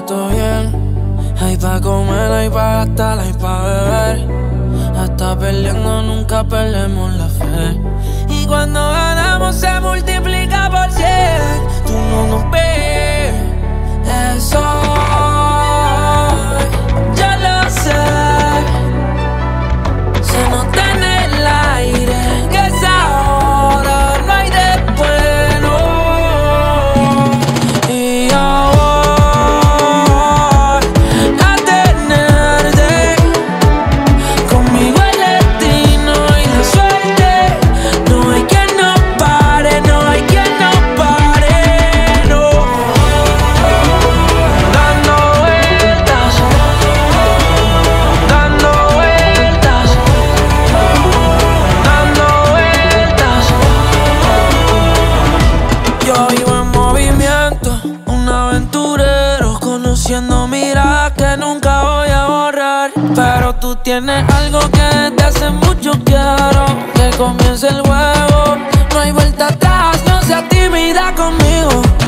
todo bien. Hay pa' comer, hay pa' gastar, hay pa' beber. Hasta peleando nunca perdemos la fe. Y cuando ganamos se multiplica por 100. Tú no nos ves, eso yo lo sé. Se nota en el aire que es ahora, no hay después, no. Y yo voy a tenerte conmigo, el destino y la suerte. No hay quien nos pare, no hay quien nos pare, no. Dando vueltas, dando vueltas, dando vueltas. Yo vivo en movimiento, un aventurero, conociendo miradas que nunca voy a borrar. Pero tú tienes algo que desde hace mucho quiero, que comience el juego. No hay vuelta atrás, no seas tímida conmigo.